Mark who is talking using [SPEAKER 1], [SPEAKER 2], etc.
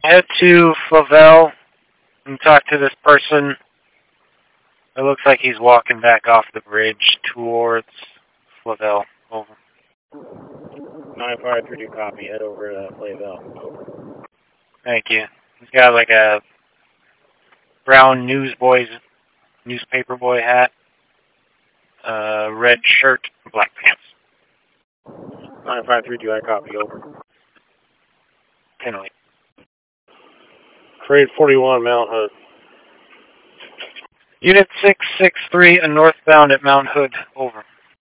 [SPEAKER 1] Head to Flavel and talk to this person. It looks like he's walking back off the bridge towards Flavel. Over.
[SPEAKER 2] 9532 copy. Head over to Flavel. Over.
[SPEAKER 1] Thank you. He's got like a brown newspaper boy hat, red shirt, black pants.
[SPEAKER 2] 9532, I copy. Over.
[SPEAKER 1] Penalty.
[SPEAKER 2] Grade 41, Mount Hood.
[SPEAKER 1] Unit 663 and northbound at Mount Hood. Over.